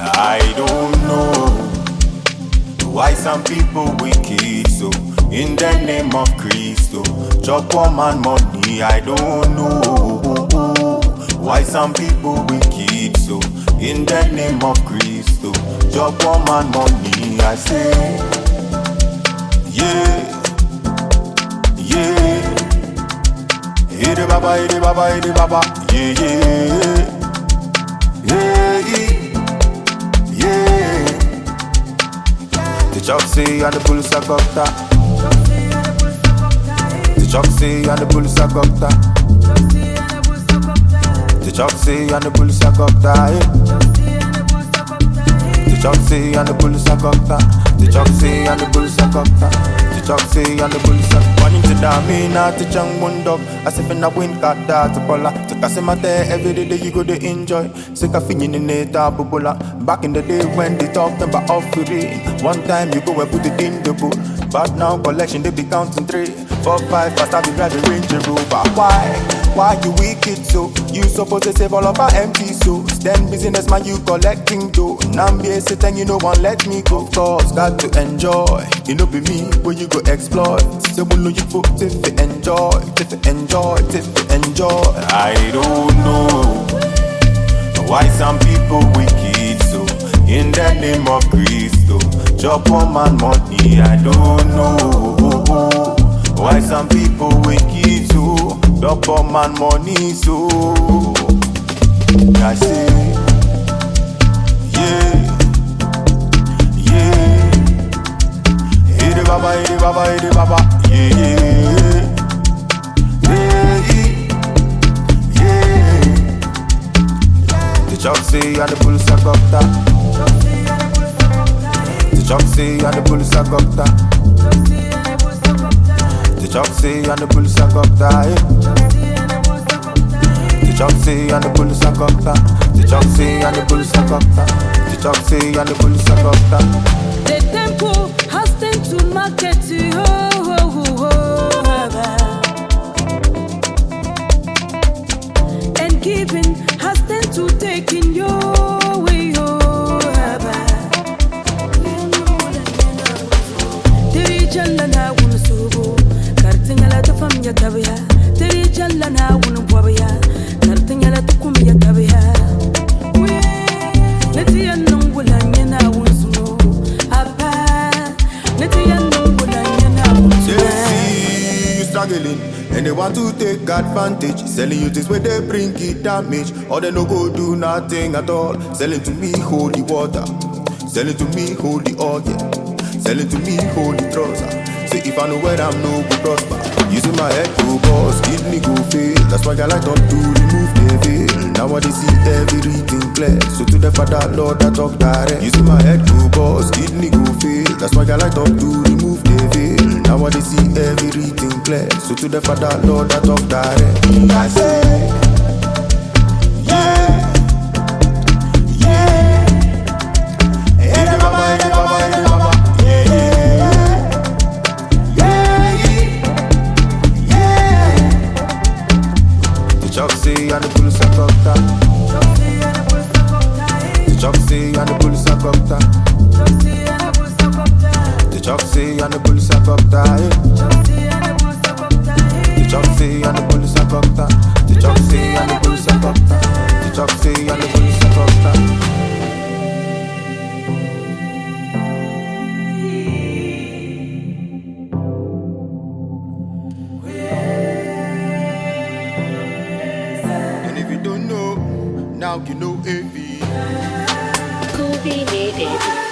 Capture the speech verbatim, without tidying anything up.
I don't know why some people wicked so in the name of Christo. Chop one man money, I don't know why some people wicked so in the name of Christo. Chop one man money, I say, yeah, yeah. Hey the baba, hey the baba, hey the baba, yeah, yeah, yeah, yeah. The chop say and the police are got that. The chop say and the police are got that. The chop say and the police are got that. The chop say and the police are got that. The chop say and the police are got that. The chop say and the police are running to the me not to chang one dog. As if in a wind got that to pull up. To Casimate every day you go to enjoy. Sick of feeling in it, bubula. Back in the day when they talked about offering. One time you go and put it in the book. But now collection they be counting three, four, five, fast I be driving Range Rover. Why? Why you wicked so? You supposed to save all of our empty souls. Then business man you collecting dough. Now I'm here sitting you know one let me go. Of course got to enjoy. You know be me when you go exploit. So we know you put if you enjoy, if you enjoy, if you enjoy. I don't know why some people wicked so in the name of Christo. Chop one man money, I don't know why some people wicked so. Chop one man money so. I say, yeah, yeah. Hey the baba, hey the baba, hey the baba, yeah, yeah, yeah. The chop say and the police are got that. The chop say and the police are got that. The chop say and the police are got that. The chop say and the police are got that. The chop say and the police are got that. The chop say and the police are got that. The tempo has tend to market to oh, oh, oh, and giving has tend to take in your way. Oh, Teri jalla na wun subo, kartingala ta fam ya tabiya. Teri jalla na wun bwabiya, kartingala ta kum ya tabiya. Neti ya nungula nyena wun sumo, apa. Neti ya nungula nyena wun sumo. They see you struggling and they want to take advantage. Selling you things where they bring it damage, or they no go do nothing at all. Selling to me holy water, selling to me holy oil, selling to me holy trouser. Say if I know where I'm no go prosper. Using my head go boss, kidney go fail. That's why I like up to remove the veil. Now I see everything clear. So to the Father Lord I talk direct. Using my head go boss, kidney go fail. That's why I like up to remove the veil. Now I see everything clear. So to the Father Lord I talk direct. I say, yeah, yeah. Hey the baba, hey the baba, hey the baba, yeah, yeah, yeah, yeah. The chop say and the police are got that. The chop say and the police are got that. The chop say and the police are got that. The chop say and the police are got that. The chop say and the police are got that. The chop say and the police are got that. And if you don't know, now you know A V. Kobe made it.